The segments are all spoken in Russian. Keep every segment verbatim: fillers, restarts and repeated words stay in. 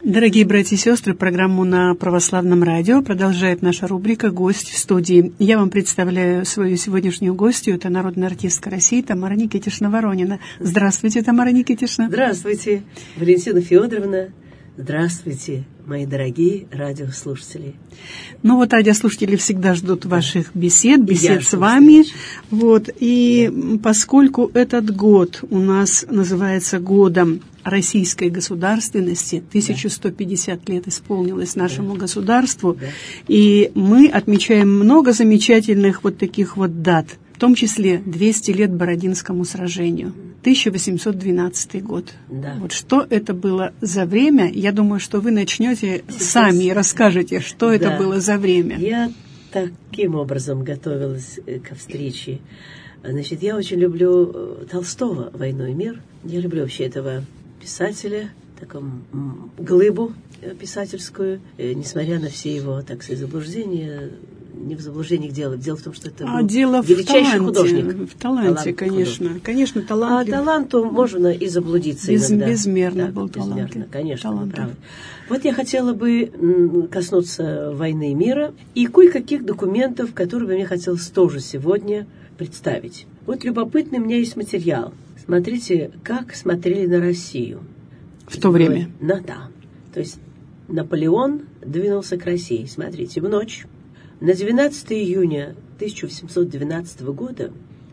Дорогие братья и сестры, программу на Православном радио продолжает наша рубрика «Гость в студии». Я вам представляю свою сегодняшнюю гостью. Это народная артистка России Тамара Никитишна Воронина. Здравствуйте, Тамара Никитишна. Здравствуйте, Валентина Федоровна. Здравствуйте, мои дорогие радиослушатели. Ну вот радиослушатели всегда ждут ваших бесед, бесед Я с вами. Вот, и да. Поскольку этот год у нас называется годом российской государственности, тысяча сто пятьдесят лет исполнилось нашему да. государству, да. и мы отмечаем много замечательных вот таких вот дат, в том числе двести лет Бородинскому сражению, тысяча восемьсот двенадцатый год. Да. Вот что это было за время? Я думаю, что вы начнете Сейчас... сами и расскажете, что да. это было за время. Я таким образом готовилась ко встрече. Значит, я очень люблю Толстого «Войну и мир». Я люблю вообще этого писателя, такую глыбу писательскую, несмотря на все его, так сказать, заблуждения. Не в заблуждениях дело. Дело в том, что это а дело величайший в таланте, художник. В таланте, талант конечно. Художник. Конечно, талант. А таланту можно и заблудиться Без, иногда. Безмерно да, был талант. Безмерно, конечно, вы правы. Вот я хотела бы коснуться «Войны и мира» и кое-каких документов, которые бы мне хотелось тоже сегодня представить. Вот любопытный у меня есть материал. Смотрите, как смотрели на Россию. В то время? На, да. То есть Наполеон двинулся к России. Смотрите, в ночь на двенадцатое июня тысяча восемьсот двенадцатого года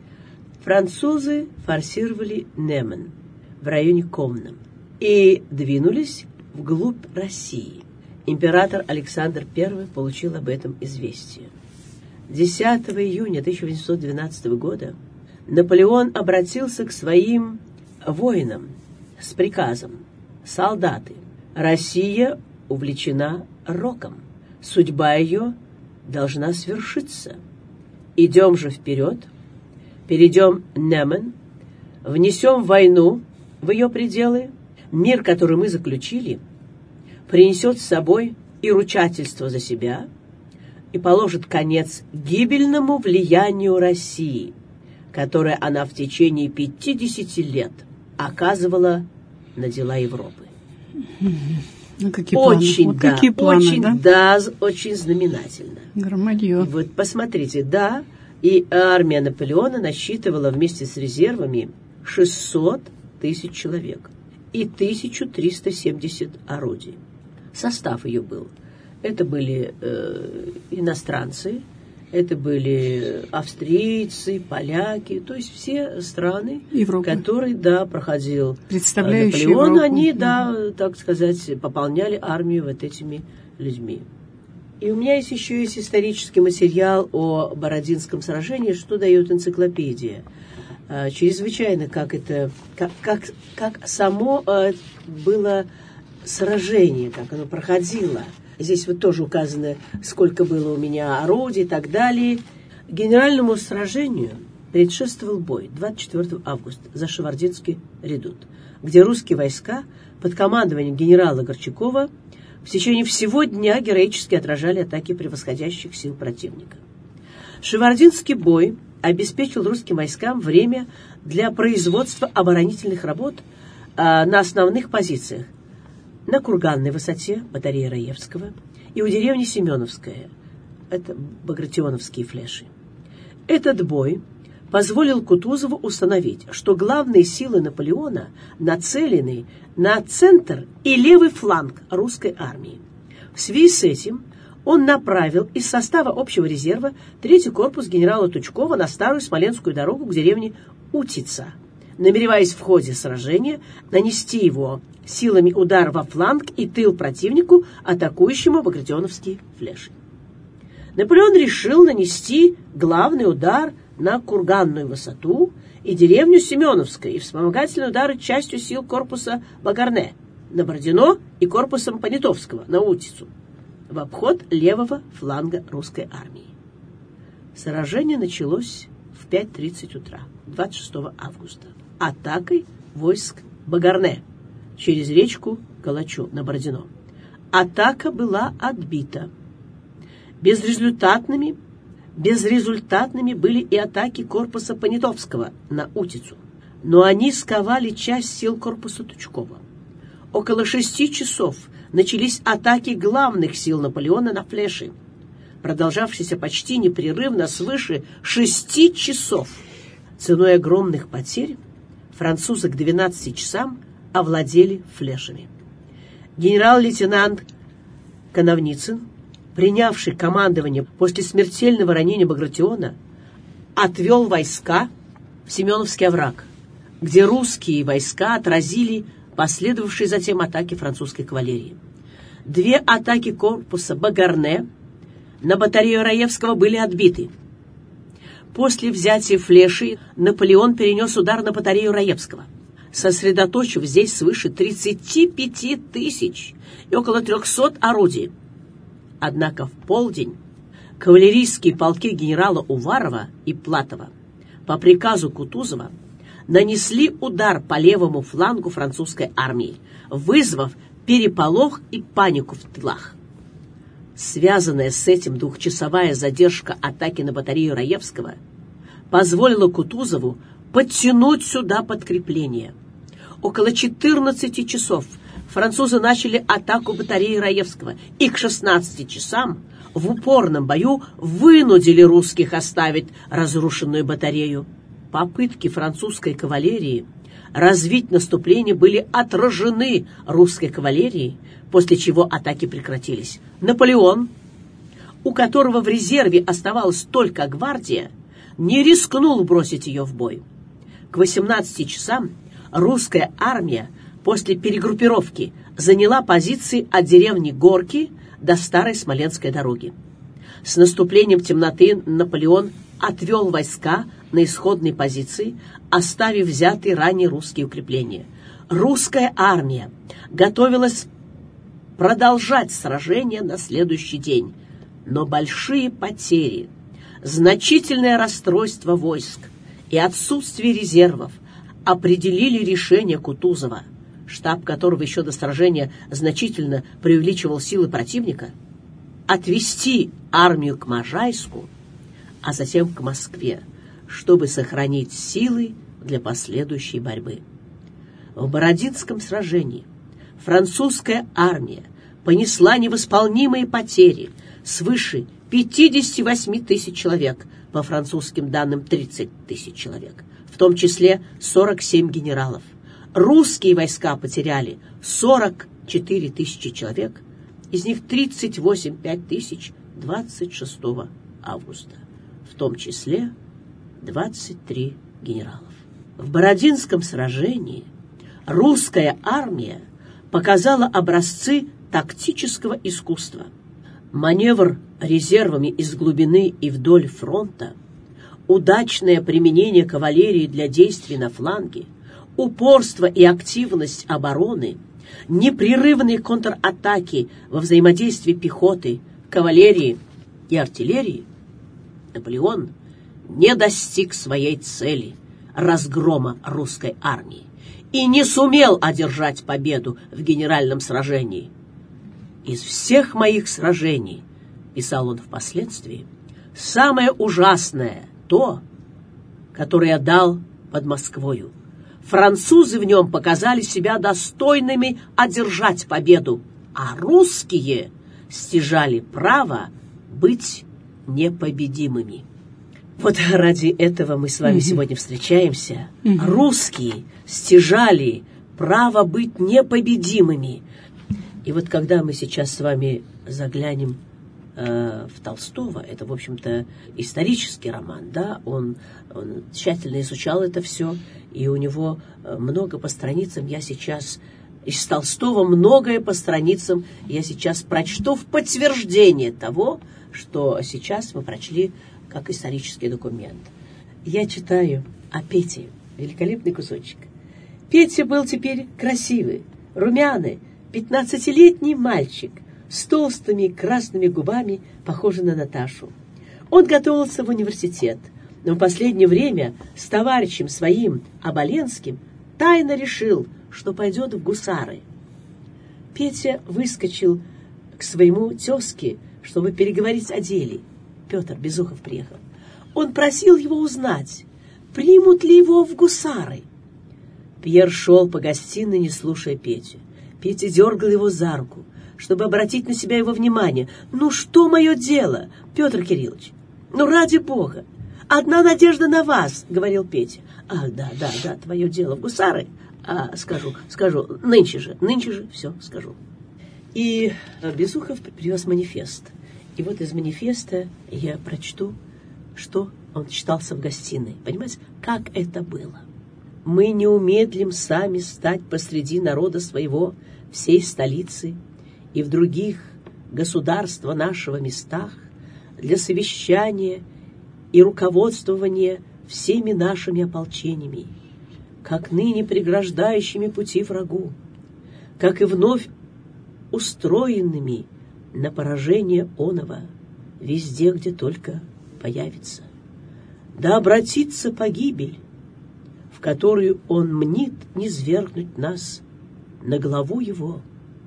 французы форсировали Немен в районе Комна и двинулись вглубь России. Император Александр Первый получил об этом известие. десятого июня тысяча восемьсот двенадцатого года Наполеон обратился к своим воинам с приказом: «Солдаты, Россия увлечена роком. Судьба ее должна свершиться. Идем же вперед, перейдем Немен, внесем войну в ее пределы. Мир, который мы заключили, принесет с собой и ручательство за себя, и положит конец гибельному влиянию России, которое она в течение пятидесяти лет оказывала на дела Европы». Ну, какие очень, планы? Вот да, какие планы, очень, да? да, очень знаменательно. Громадье. Вот посмотрите, да, и армия Наполеона насчитывала вместе с резервами шестьсот тысяч человек и тысяча триста семьдесят орудий. Состав ее был. Это были э, иностранцы, это были австрийцы, поляки, то есть все страны, Европа. которые, да, проходил Представляющие Наполеон, Европу. они, да, так сказать, пополняли армию вот этими людьми. И у меня есть еще есть исторический материал о Бородинском сражении, что дает энциклопедия. Чрезвычайно, как это, как, как, как само было сражение, как оно проходило. Здесь вот тоже указано, сколько было у меня орудий и так далее. Генеральному сражению предшествовал бой двадцать четвёртого августа за Шевардинский редут, где русские войска под командованием генерала Горчакова в течение всего дня героически отражали атаки превосходящих сил противника. Шевардинский бой обеспечил русским войскам время для производства оборонительных работ а, на основных позициях: на Курганной высоте, батарея Раевского, и у деревни Семеновская, это Багратионовские флеши. Этот бой позволил Кутузову установить, что главные силы Наполеона нацелены на центр и левый фланг русской армии. В связи с этим он направил из состава общего резерва третий корпус генерала Тучкова на старую Смоленскую дорогу к деревне Утица, намереваясь в ходе сражения нанести его силами удар во фланг и тыл противнику, атакующему Багратионовские флеши. Наполеон решил нанести главный удар на Курганную высоту и деревню Семеновская и вспомогательные удары частью сил корпуса Багарне на Бородино и корпусом Понятовского на Утицу в обход левого фланга русской армии. Сражение началось в пять тридцать утра двадцать шестого августа атакой войск Багарне через речку Калачу на Бородино. Атака была отбита. Безрезультатными, безрезультатными были и атаки корпуса Понятовского на Утицу, но они сковали часть сил корпуса Тучкова. Около шести часов начались атаки главных сил Наполеона на Флеши, продолжавшиеся почти непрерывно свыше шести часов. Ценой огромных потерь французы к двенадцати часам овладели Флешами. Генерал-лейтенант Коновницын, принявший командование после смертельного ранения Багратиона, отвел войска в Семеновский овраг, где русские войска отразили последовавшие затем атаки французской кавалерии. Две атаки корпуса Багарне на батарею Раевского были отбиты. После взятия Флеши Наполеон перенес удар на батарею Раевского, сосредоточив здесь свыше тридцати пяти тысяч и около трехсот орудий. Однако в полдень кавалерийские полки генерала Уварова и Платова по приказу Кутузова нанесли удар по левому флангу французской армии, вызвав переполох и панику в тылах. Связанная с этим двухчасовая задержка атаки на батарею Раевского позволила Кутузову подтянуть сюда подкрепление. Около четырнадцати часов французы начали атаку батареи Раевского и к шестнадцати часам в упорном бою вынудили русских оставить разрушенную батарею. Попытки французской кавалерии развить наступление были отражены русской кавалерией, после чего атаки прекратились. Наполеон, у которого в резерве оставалась только гвардия, не рискнул бросить ее в бой. К восемнадцати часам русская армия после перегруппировки заняла позиции от деревни Горки до Старой Смоленской дороги. С наступлением темноты Наполеон отвел войска на исходные позиции, оставив взятые ранее русские укрепления. Русская армия готовилась продолжать сражение на следующий день, но большие потери, значительное расстройство войск и отсутствие резервов определили решение Кутузова, штаб которого еще до сражения значительно преувеличивал силы противника, отвести армию к Можайску, а затем к Москве, чтобы сохранить силы для последующей борьбы. В Бородинском сражении французская армия понесла невосполнимые потери, свыше пятидесяти восьми тысяч человек, по французским данным тридцать тысяч человек, в том числе сорок семь генералов. Русские войска потеряли сорок четыре тысячи человек, из них тридцать восемь целых пять десятых тысяч двадцать шестого августа, в том числе двадцать три генералов. В Бородинском сражении русская армия показала образцы тактического искусства. Маневр резервами из глубины и вдоль фронта, удачное применение кавалерии для действий на фланге, упорство и активность обороны, непрерывные контратаки во взаимодействии пехоты, кавалерии и артиллерии, Наполеон не достиг своей цели – разгрома русской армии и не сумел одержать победу в генеральном сражении. «Из всех моих сражений, – писал он впоследствии, – самое ужасное то, которое я дал под Москвою. Французы в нем показали себя достойными одержать победу, а русские стяжали право быть непобедимыми». Вот ради этого мы с вами mm-hmm. сегодня встречаемся. Mm-hmm. Русские стяжали право быть непобедимыми. И вот когда мы сейчас с вами заглянем э, в Толстого, это, в общем-то, исторический роман, да, он, он тщательно изучал это все, и у него много по страницам я сейчас, из Толстого многое по страницам я сейчас прочту в подтверждение того, что сейчас мы прочли как исторический документ. Я читаю о Пете, великолепный кусочек. Петя был теперь красивый, румяный, пятнадцатилетний мальчик с толстыми красными губами, похожий на Наташу. Он готовился в университет, но в последнее время с товарищем своим, Оболенским, тайно решил, что пойдет в гусары. Петя выскочил к своему тезке, чтобы переговорить о деле. Петр Безухов приехал. Он просил его узнать, примут ли его в гусары. Пьер шел по гостиной, не слушая Петю. Петя дергал его за руку, чтобы обратить на себя его внимание. Ну что мое дело, Петр Кириллович? Ну ради Бога! Одна надежда на вас, говорил Петя. Ах, да, да, да, твое дело в гусары. А, скажу, скажу, нынче же, нынче же, все, скажу. И Безухов привез манифест. И вот из манифеста я прочту, что он читался в гостиной. Понимаете, как это было? Мы не умедлим сами стать посреди народа своего, всей столицы и в других государства нашего местах для совещания и руководствования всеми нашими ополчениями, как ныне преграждающими пути врагу, как и вновь устроенными на поражение оного везде, где только появится. Да обратится погибель, в которую он мнит низвергнуть нас на главу его,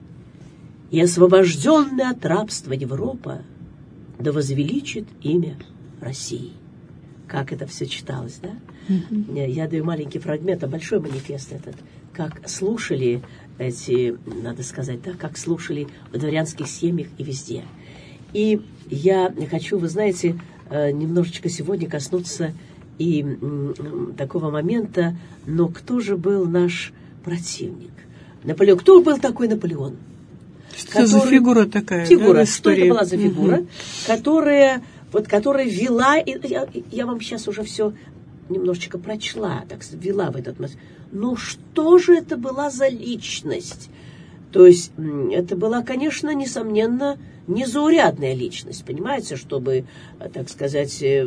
и освобожденная от рабства Европа да возвеличит имя России. Как это все читалось, да? Mm-hmm. Я даю маленький фрагмент, а большой манифест этот. Как слушали эти, надо сказать, да, как слушали в дворянских семьях и везде. И я хочу, вы знаете, немножечко сегодня коснуться и такого момента, но кто же был наш противник? Наполеон. Кто был такой Наполеон? Что который, за фигура такая? Фигура, да, что это была за фигура, угу. которая, вот, которая вела, я, я вам сейчас уже все немножечко прочла, так ввела в этот момент. Ну что же это была за личность? То есть это была, конечно, несомненно, незаурядная личность, понимаете, чтобы, так сказать,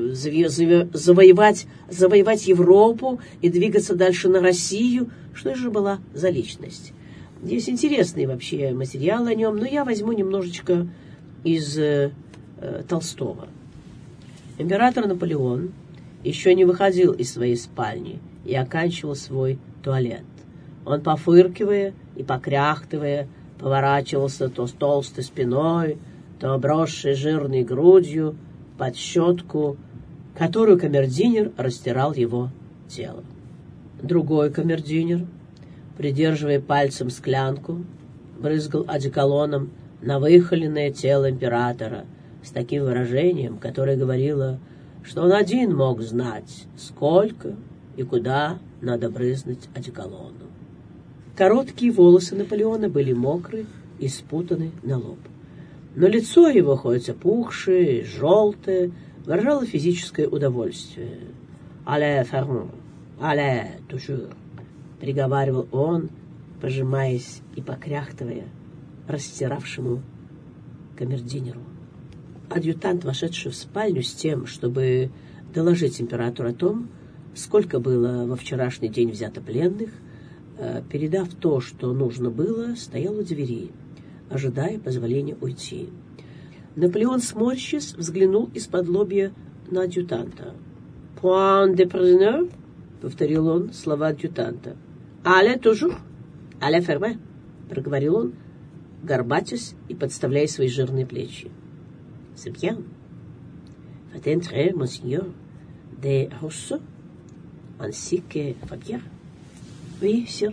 завоевать, завоевать Европу и двигаться дальше на Россию. Что же была за личность? Есть интересный вообще материал о нем, но я возьму немножечко из э, Толстого. Император Наполеон еще не выходил из своей спальни и оканчивал свой туалет. Он, пофыркивая и покряхтывая, поворачивался то с толстой спиной, то обросшей жирной грудью под щетку, которую камердинер растирал его тело. Другой камердинер, придерживая пальцем склянку, брызгал одеколоном на выхоленное тело императора с таким выражением, которое говорило, что он один мог знать, сколько и куда надо брызнуть одеколону. Короткие волосы Наполеона были мокры и спутаны на лоб. Но лицо его, хоть опухшее, желтое, выражало физическое удовольствие. «Allez, Фермон! Allez, toujours!» — приговаривал он, пожимаясь и покряхтывая растиравшему камердинеру. Адъютант, вошедший в спальню с тем, чтобы доложить императору о том, сколько было во вчерашний день взято пленных, передав то, что нужно было, стоял у двери, ожидая позволения уйти. Наполеон, сморщись, взглянул из-под лобья на адъютанта. «Point de prisonnier», — повторил он слова адъютанта. «Allez, toujours! Allez, fermez!» — проговорил он, горбатясь и подставляя свои жирные плечи. «C'est bien. Faites entrer, monseigneur, des Rousseau, ainsi que Фабьер». «Oui, sir».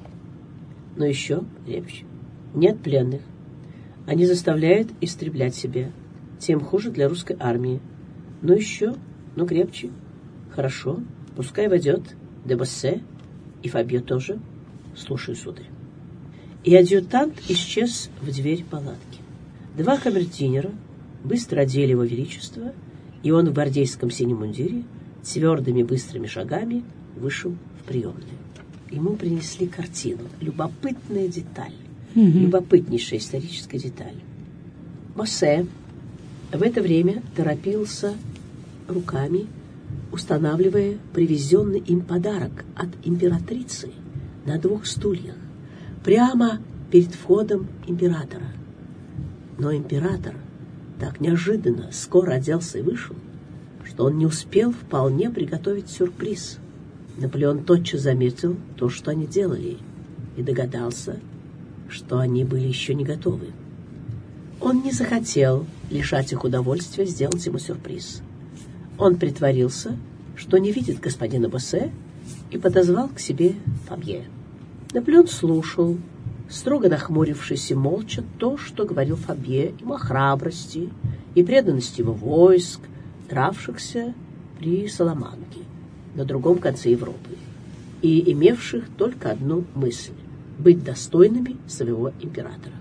Но еще крепче. Нет пленных. Они заставляют истреблять себя. Тем хуже для русской армии. Но еще, ну крепче. Хорошо, пускай войдет де Боссе и Фабье тоже. Слушаю, сударь. И адъютант исчез в дверь палатки. Два камердинера быстро одели его величество, и он в гвардейском синем мундире твердыми быстрыми шагами вышел в приемную. Ему принесли картину. Любопытная деталь. Mm-hmm. Любопытнейшая историческая деталь. Боссе в это время торопился руками, устанавливая привезенный им подарок от императрицы на двух стульях, прямо перед входом императора. Но император так неожиданно скоро оделся и вышел, что он не успел вполне приготовить сюрприз. Наполеон тотчас заметил то, что они делали, и догадался, что они были еще не готовы. Он не захотел лишать их удовольствия сделать ему сюрприз. Он притворился, что не видит господина Боссе, и подозвал к себе Фабье. Наполеон слушал, строго нахмурившись и молча то, что говорил Фабье им о храбрости и преданности его войск, дравшихся при Саламанке, на другом конце Европы, и имевших только одну мысль — быть достойными своего императора.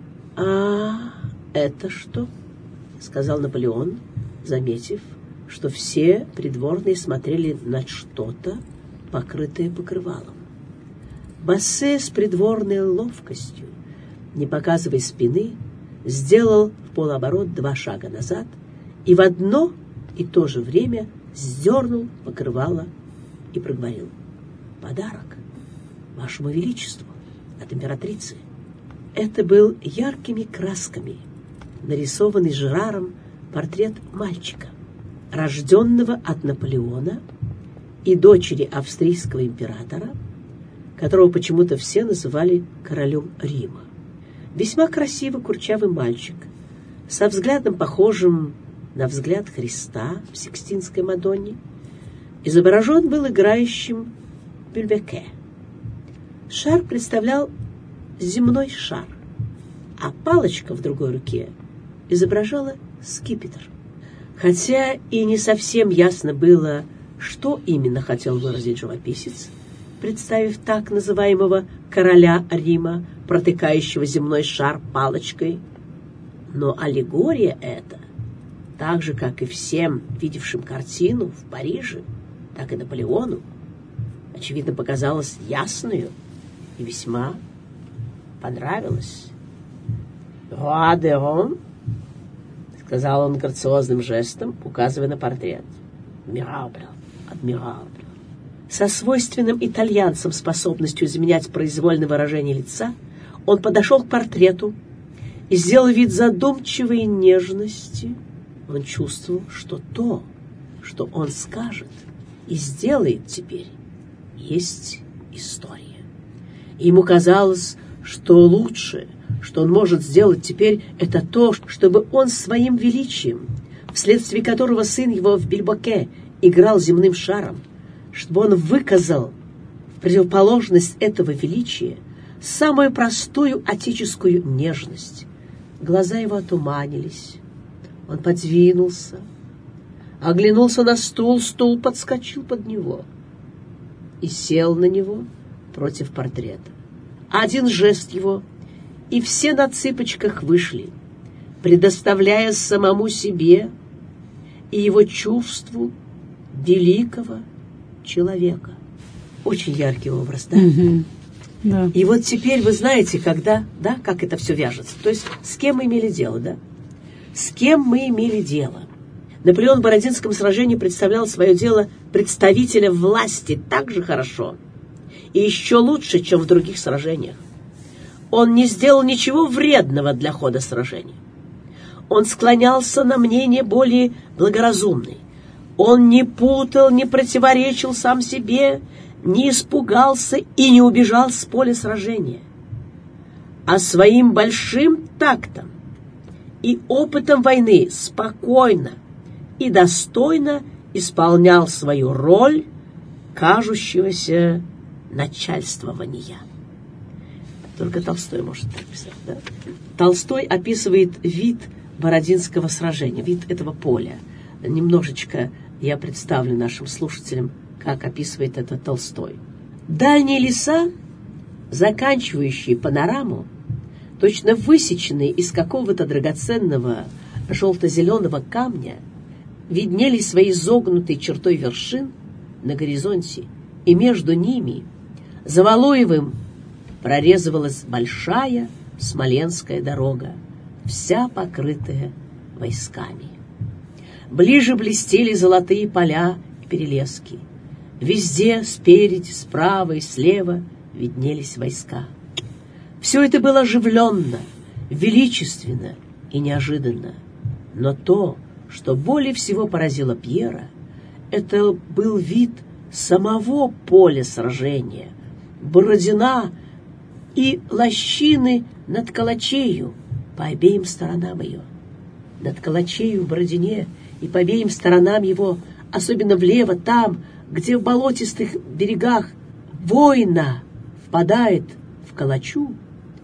«А это что?» — сказал Наполеон, заметив, что все придворные смотрели на что-то, покрытое покрывалом. Бассе с придворной ловкостью, не показывая спины, сделал в полуоборот два шага назад и в одно и то же время сдернул покрывало и проговорил: «Подарок вашему величеству от императрицы». Это был яркими красками нарисованный Жераром портрет мальчика, рожденного от Наполеона и дочери австрийского императора, которого почему-то все называли королем Рима. Весьма красивый курчавый мальчик, со взглядом похожим на взгляд Христа в Сикстинской Мадонне, изображен был играющим Бюльбеке. Шар представлял земной шар, а палочка в другой руке изображала скипетр. Хотя и не совсем ясно было, что именно хотел выразить живописец, представив так называемого короля Рима, протыкающего земной шар палочкой, но аллегория эта, так же, как и всем видевшим картину в Париже, так и Наполеону, очевидно, показалась ясною и весьма понравилась. «Roi de Rome», — сказал он грациозным жестом, указывая на портрет. «Адмирабл, адмирабл». Со свойственным итальянцам способностью изменять произвольное выражение лица, он подошел к портрету и сделал вид задумчивой нежности. Он чувствовал, что то, что он скажет и сделает теперь, есть история. И ему казалось, что лучшее, что он может сделать теперь, это то, чтобы он своим величием, вследствие которого сын его в Бюльбеке играл земным шаром, чтобы он выказал в противоположность этого величия самую простую отеческую нежность. Глаза его отуманились. Он подвинулся, оглянулся на стул, стул подскочил под него и сел на него против портрета. Один жест его, и все на цыпочках вышли, предоставляя самому себе и его чувству великого человека. Очень яркий образ, да? Mm-hmm. Да. И вот теперь вы знаете, когда, да, как это все вяжется. То есть с кем мы имели дело, да? С кем мы имели дело? Наполеон в Бородинском сражении представлял свое дело представителя власти так же хорошо и еще лучше, чем в других сражениях. Он не сделал ничего вредного для хода сражения. Он склонялся на мнение более благоразумное. Он не путал, не противоречил сам себе, не испугался и не убежал с поля сражения. А своим большим тактом и опытом войны спокойно и достойно исполнял свою роль кажущегося начальствования. Только Толстой может так писать, да? Толстой описывает вид Бородинского сражения, вид этого поля. Немножечко я представлю нашим слушателям, как описывает это Толстой. Дальние леса, заканчивающие панораму, точно высеченные из какого-то драгоценного желто-зеленого камня, виднелись своей изогнутой чертой вершин на горизонте, и между ними за Валуевым прорезывалась большая Смоленская дорога, вся покрытая войсками. Ближе блестели золотые поля и перелески. Везде, спереди, справа и слева виднелись войска. Все это было оживленно, величественно и неожиданно. Но то, что более всего поразило Пьера, это был вид самого поля сражения, Бородина и лощины над Калачею по обеим сторонам ее. Над Калачею в Бородине и по обеим сторонам его, особенно влево, там, где в болотистых берегах Война впадает в Калачу,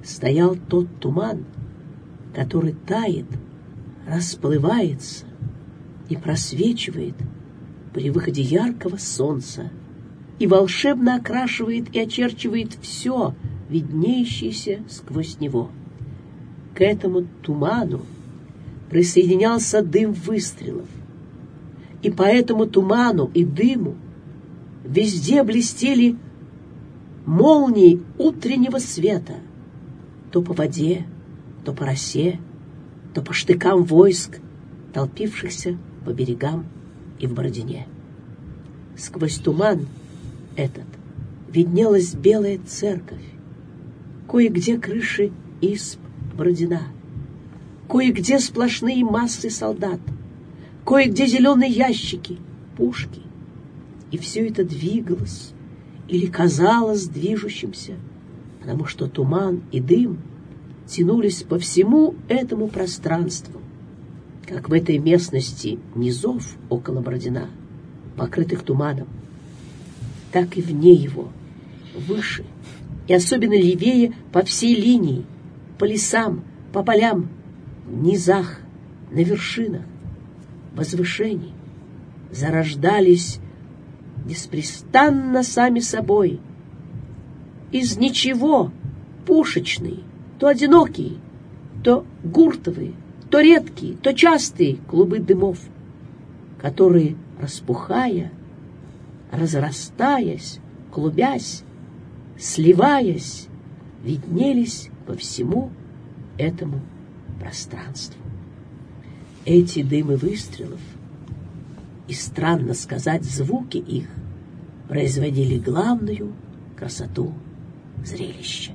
стоял тот туман, который тает, расплывается и просвечивает при выходе яркого солнца и волшебно окрашивает и очерчивает все, виднеющееся сквозь него. К этому туману присоединялся дым выстрелов, и по этому туману и дыму везде блестели молнии утреннего света, то по воде, то по росе, то по штыкам войск, толпившихся по берегам и в Бородине. Сквозь туман этот виднелась белая церковь, кое-где крыши изб Бородина, кое-где сплошные массы солдат, кое-где зеленые ящики, пушки. И все это двигалось или казалось движущимся, потому что туман и дым тянулись по всему этому пространству, как в этой местности низов около Бородина, покрытых туманом, так и вне его, выше и особенно левее по всей линии, по лесам, по полям, в низах, на вершинах, возвышений, зарождались беспрестанно сами собой, из ничего, пушечные, то одинокие, то гуртовые, то редкие, то частые клубы дымов, которые, распухая, разрастаясь, клубясь, сливаясь, виднелись по всему этому пространству. Эти дымы выстрелов и, странно сказать, звуки их производили главную красоту зрелища.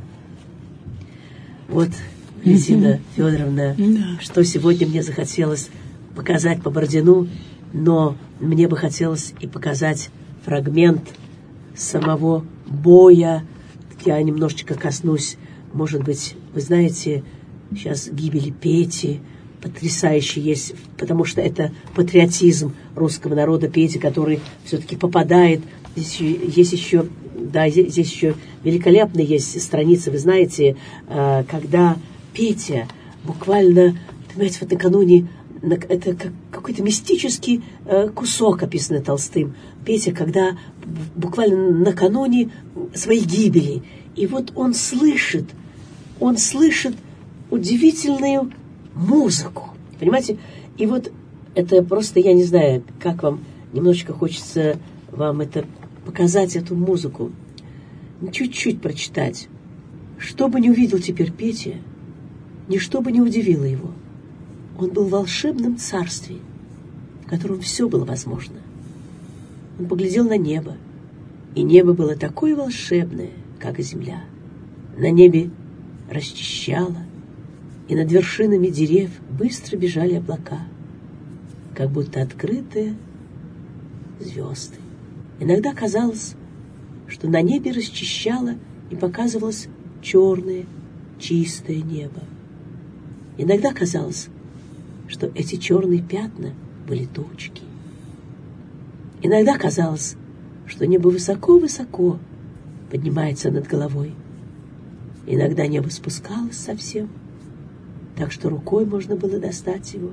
Вот, Валентина Федоровна, Да. что сегодня мне захотелось показать по Бородину, но мне бы хотелось и показать фрагмент самого боя. Я немножечко коснусь, может быть, вы знаете, сейчас гибели Пети, потрясающий есть, потому что это патриотизм русского народа, Пети, который все-таки попадает. Здесь есть еще, да, здесь еще великолепная есть страница, вы знаете, когда Петя буквально, понимаете, вот накануне, это как какой-то мистический кусок, описанный Толстым. Петя, когда буквально накануне своей гибели, и вот он слышит, он слышит удивительную музыку, понимаете? И вот это просто, я не знаю, как вам, немножечко хочется вам это показать, эту музыку, чуть-чуть прочитать. Что бы ни увидел теперь Петя, ничто бы не удивило его. Он был в волшебном царстве, в котором все было возможно. Он поглядел на небо, и небо было такое волшебное, как и земля. На небе расчищало, и над вершинами дерев быстро бежали облака, как будто открытые звезды. Иногда казалось, что на небе расчищало и показывалось черное, чистое небо. Иногда казалось, что эти черные пятна были тучки. Иногда казалось, что небо высоко-высоко поднимается над головой. Иногда небо спускалось совсем, так что рукой можно было достать его.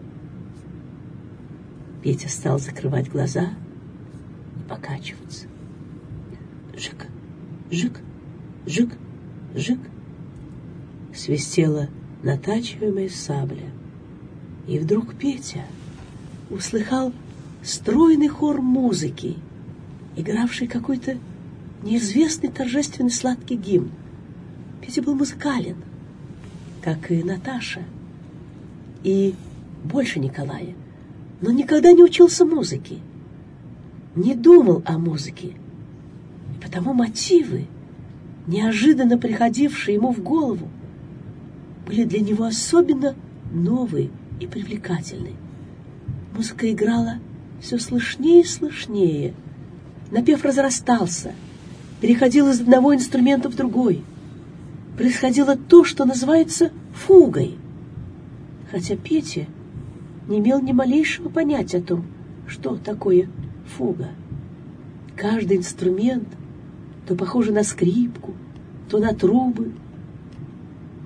Петя стал закрывать глаза и покачиваться. Жик, жик, жик, жик. Свистела натачиваемая сабля. И вдруг Петя услыхал стройный хор музыки, игравший какой-то неизвестный торжественный сладкий гимн. Петя был музыкален, как и Наташа, и больше Николая, но никогда не учился музыке, не думал о музыке, и потому мотивы, неожиданно приходившие ему в голову, были для него особенно новые и привлекательные. Музыка играла все слышнее и слышнее, напев разрастался, переходил из одного инструмента в другой. Происходило то, что называется фугой, хотя Петя не имел ни малейшего понятия о том, что такое фуга. Каждый инструмент то похож на скрипку, то на трубы,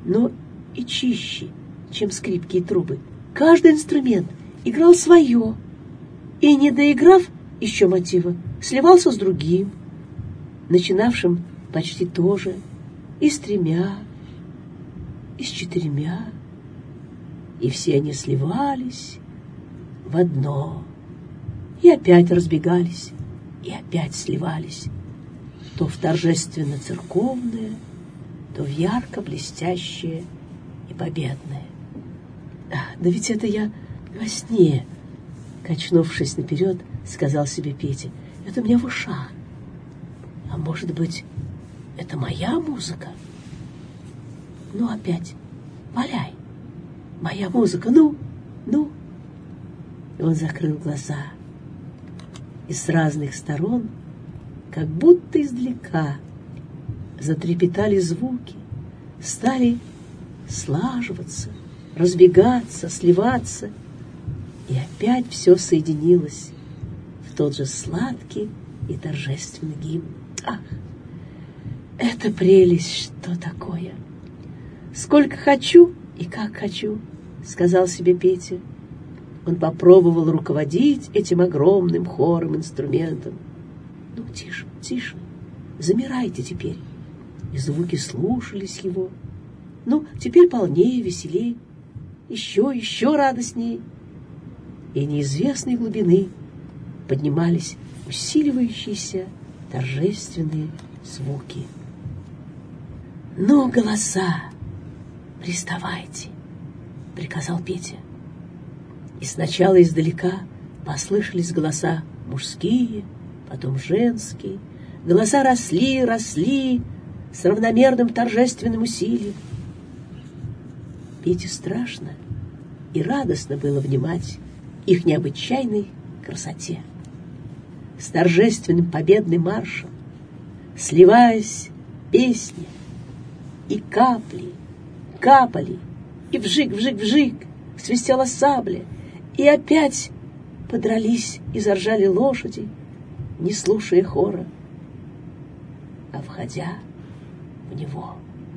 но и чище, чем скрипки и трубы. Каждый инструмент играл свое, и, не доиграв еще мотива, сливался с другим, начинавшим почти то же, и с тремя, и с четырьмя, и все они сливались в одно, и опять разбегались, и опять сливались, то в торжественно-церковное, то в ярко-блестящее и победное. Да ведь это я во сне, качнувшись наперед, сказал себе Петя, это у меня в ушах. А может быть, это моя музыка? Ну, опять, валяй, моя музыка, ну, ну. И он закрыл глаза, и с разных сторон, как будто издалека, затрепетали звуки, стали слаживаться, разбегаться, сливаться, и опять все соединилось в тот же сладкий и торжественный гимн. Ах, это прелесть, что такое! Сколько хочу и как хочу, сказал себе Петя. Он попробовал руководить этим огромным хором инструментом. Ну, тише, тише, замирайте теперь. И звуки слушались его. Ну, теперь полнее, веселей, еще, еще радостней. И неизвестной глубины поднимались усиливающиеся торжественные звуки. «Ну, голоса, приставайте!» — приказал Петя. И сначала издалека послышались голоса мужские, потом женские. Голоса росли, росли с равномерным торжественным усилием. Пете страшно и радостно было внимать их необычайной красоте. С торжественным победным маршем, сливаясь песни, и капли капали, и вжик-вжик-вжик свистела сабля, и опять подрались и заржали лошади, не слушая хора, а входя в него.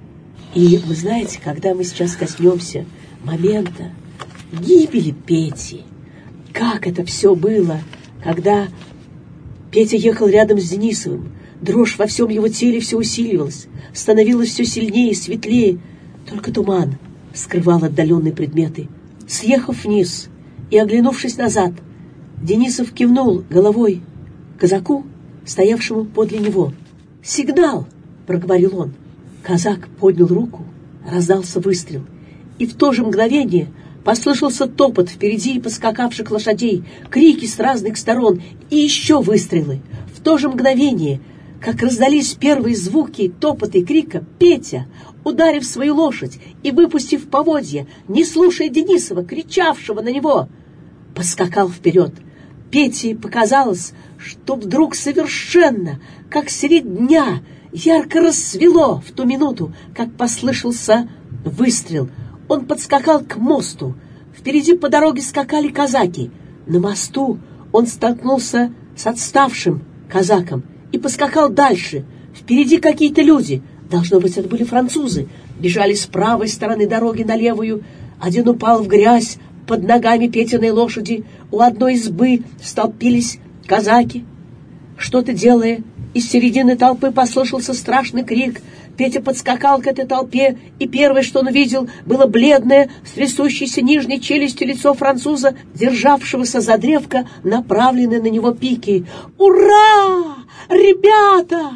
И вы знаете, когда мы сейчас коснемся момента гибели Пети, как это все было, когда Петя ехал рядом с Денисовым, дрожь во всем его теле все усиливалась, становилась все сильнее и светлее, только туман скрывал отдаленные предметы. Съехав вниз и оглянувшись назад, Денисов кивнул головой казаку, стоявшему подле него. «Сигнал!» — проговорил он. Казак поднял руку, раздался выстрел, и в то же мгновение послышался топот впереди поскакавших лошадей, крики с разных сторон и еще выстрелы. В то же мгновение, как раздались первые звуки топота и крика, Петя, ударив свою лошадь и выпустив поводья, не слушая Денисова, кричавшего на него, поскакал вперед. Пете показалось, что вдруг совершенно, как средь дня, ярко рассвело в ту минуту, как послышался выстрел. Он подскакал к мосту. Впереди по дороге скакали казаки. На мосту он столкнулся с отставшим казаком и поскакал дальше. Впереди какие-то люди, должно быть, это были французы, бежали с правой стороны дороги на левую. Один упал в грязь под ногами Петиной лошади. У одной избы столпились казаки, что-то делая. Из середины толпы послышался страшный крик. Петя подскакал к этой толпе, и первое, что он увидел, было бледное, с трясущейся нижней челюстью лицо француза, державшегося за древко, направленное на него пики. «Ура! Ребята!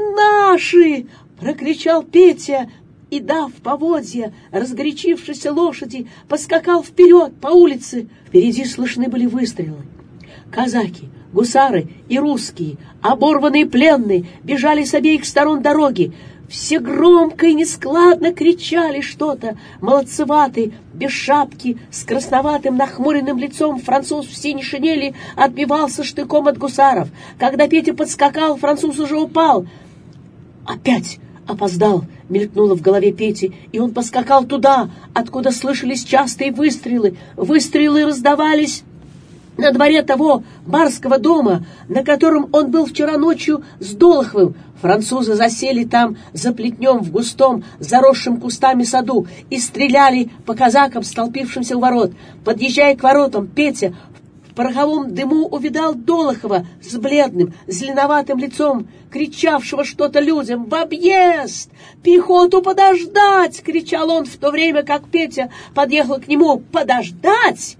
Наши!» — прокричал Петя, и, дав поводья разгорячившейся лошади, поскакал вперед по улице. Впереди слышны были выстрелы. Казаки, гусары и русские, оборванные пленные, бежали с обеих сторон дороги. Все громко и нескладно кричали что-то. Молодцеватый, без шапки, с красноватым нахмуренным лицом француз в синей шинели отбивался штыком от гусаров. Когда Петя подскакал, француз уже упал. Опять опоздал, мелькнуло в голове Пети, и он поскакал туда, откуда слышались частые выстрелы. Выстрелы раздавались на дворе того барского дома, на котором он был вчера ночью с Долоховым. Французы засели там за плетнем в густом, заросшем кустами саду и стреляли по казакам, столпившимся у ворот. Подъезжая к воротам, Петя в пороховом дыму увидал Долохова с бледным, зеленоватым лицом, кричавшего что-то людям: «В объезд! Пехоту подождать!» — кричал он, в то время как Петя подъехал к нему. «Подождать!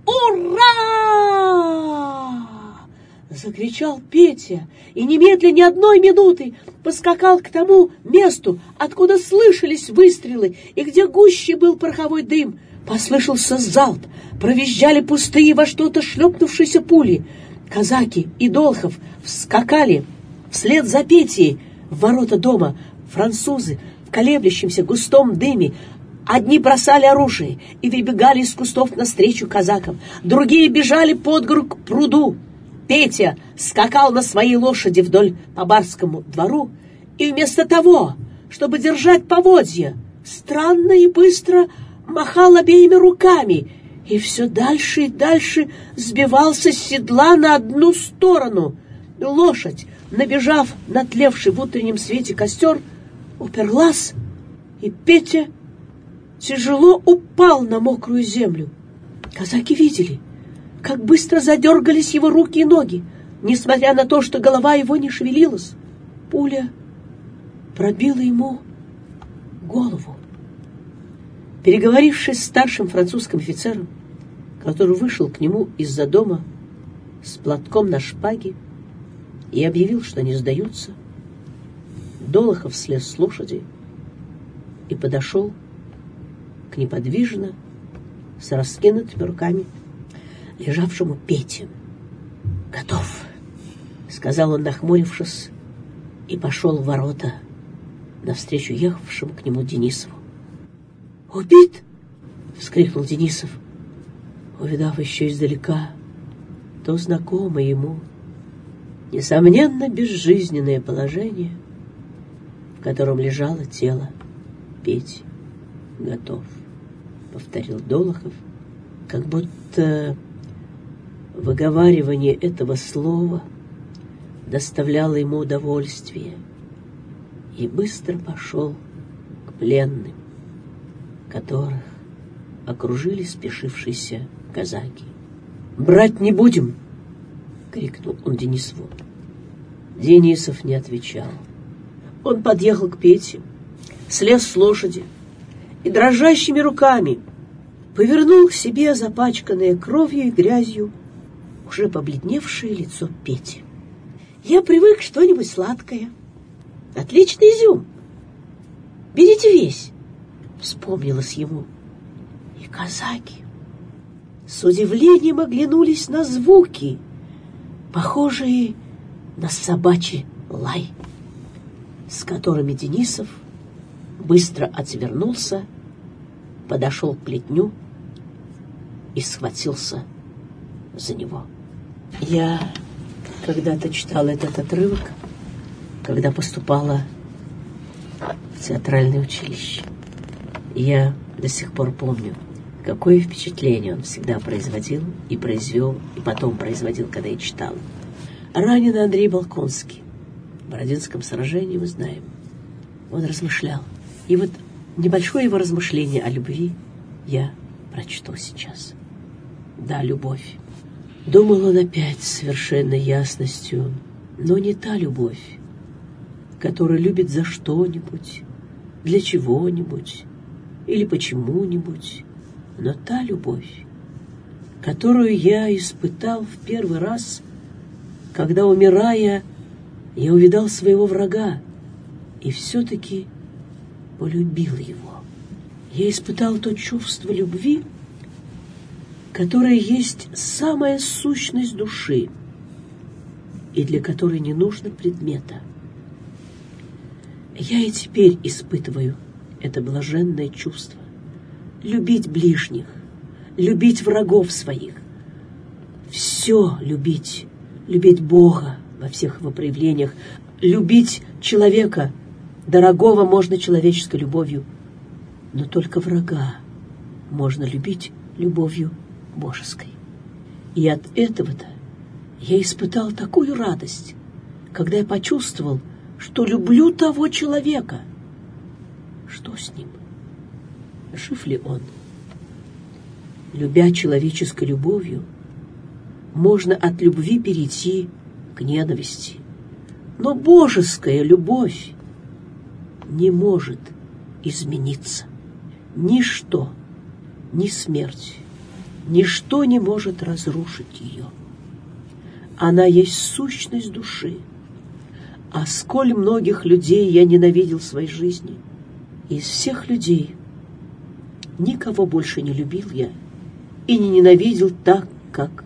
Ура!» — закричал Петя, и немедленно ни одной минуты поскакал к тому месту, откуда слышались выстрелы и где гуще был пороховой дым. Послышался залп, провизжали пустые во что-то шлепнувшиеся пули. Казаки и Долохов вскакали вслед за Петей в ворота дома. Французы в колеблющемся густом дыме одни бросали оружие и выбегали из кустов навстречу казакам, другие бежали под гору к пруду. Петя скакал на своей лошади вдоль по барскому двору и вместо того, чтобы держать поводья, странно и быстро махал обеими руками и все дальше и дальше сбивался с седла на одну сторону. Лошадь, набежав на тлевший в утреннем свете костер, уперлась, и Петя тяжело упал на мокрую землю. Казаки видели, как быстро задергались его руки и ноги, несмотря на то, что голова его не шевелилась. Пуля пробила ему голову. Переговорившись с старшим французским офицером, который вышел к нему из-за дома с платком на шпаге и объявил, что не сдаются, Долохов слез с лошади и подошел к неподвижно, с раскинутыми руками, лежавшему Пете. «Готов», — сказал он, нахмурившись, и пошел в ворота навстречу ехавшему к нему Денисову. «Убит!» — вскрикнул Денисов, увидав еще издалека то знакомое ему, несомненно, безжизненное положение, в котором лежало тело Пети. «Готов», — повторил Долохов, как будто выговаривание этого слова доставляло ему удовольствие, и быстро пошел к пленным, которых окружили спешившиеся казаки. «Брать не будем!» — крикнул он Денисову. Денисов не отвечал. Он подъехал к Пете, слез с лошади и дрожащими руками повернул к себе запачканное кровью и грязью уже побледневшее лицо Пети. «Я привык что-нибудь сладкое. Отличный изюм. Берите весь», — вспомнилось ему. И казаки с удивлением оглянулись на звуки, похожие на собачий лай, с которыми Денисов быстро отвернулся, подошел к плетню и схватился за него. Я когда-то читала этот отрывок, когда поступала в театральное училище. Я до сих пор помню, какое впечатление он всегда производил и произвел, и потом производил, когда я читала. Ранен Андрей Болконский. В Бородинском сражении, мы знаем, он размышлял. И вот небольшое его размышление о любви я прочту сейчас. Да, любовь. Думал он опять с совершенной ясностью, но не та любовь, которая любит за что-нибудь, для чего-нибудь или почему-нибудь, но та любовь, которую я испытал в первый раз, когда, умирая, я увидал своего врага и все-таки полюбил его. Я испытал то чувство любви, которое есть самая сущность души и для которой не нужно предмета. Я и теперь испытываю это блаженное чувство. Любить ближних, любить врагов своих, все любить, любить Бога во всех его проявлениях, любить человека, дорогого можно человеческой любовью, но только врага можно любить любовью божеской. И от этого-то я испытал такую радость, когда я почувствовал, что люблю того человека. Что с ним? Жив ли он? Любя человеческой любовью, можно от любви перейти к ненависти. Но божеская любовь не может измениться. Ничто, ни смерть, ничто не может разрушить ее. Она есть сущность души. А сколь многих людей я ненавидел в своей жизни. Из всех людей никого больше не любил я и не ненавидел так, как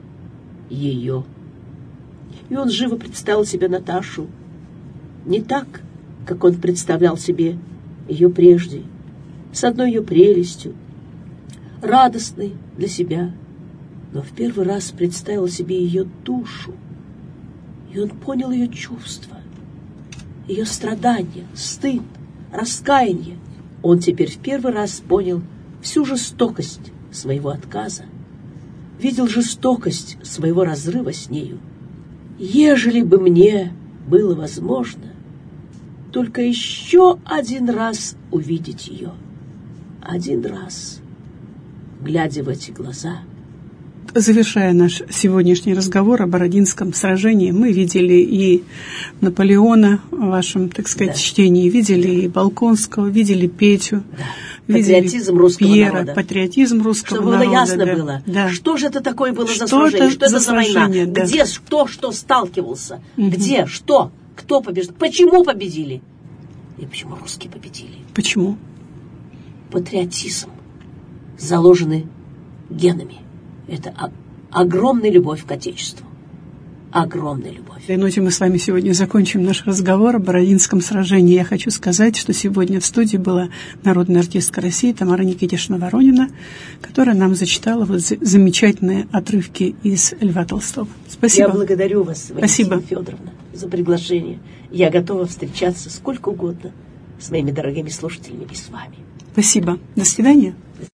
ее. И он живо представил себе Наташу не так, как он представлял себе ее прежде, с одной ее прелестью, радостной для себя, но в первый раз представил себе ее душу, и он понял ее чувства, ее страдания, стыд, раскаяние. Он теперь в первый раз понял всю жестокость своего отказа, видел жестокость своего разрыва с нею. Ежели бы мне было возможно только еще один раз увидеть ее, один раз, глядя в эти глаза. Завершая наш сегодняшний разговор о Бородинском сражении, мы видели и Наполеона в вашем, так сказать, да. чтении, видели и Болконского, видели Петю, да. видели патриотизм русского Пьера, народа. Патриотизм русского Чтобы народа. было ясно да. было, да. что же это такое было что за сражение, это что это за, за война, да. где, кто, что сталкивался, угу. где, что, кто побеждал, почему победили и почему русские победили. Почему? Патриотизм заложенный генами. Это огромная любовь к Отечеству. Огромная любовь. В этой ноте мы с вами сегодня закончим наш разговор о Бородинском сражении. Я хочу сказать, что сегодня в студии была народная артистка России Тамара Никитишна Воронина, которая нам зачитала вот замечательные отрывки из Льва Толстого. Спасибо. Я благодарю вас, Спасибо. Валентина Федоровна, за приглашение. Я готова встречаться сколько угодно с моими дорогими слушателями и с вами. Спасибо. До свидания.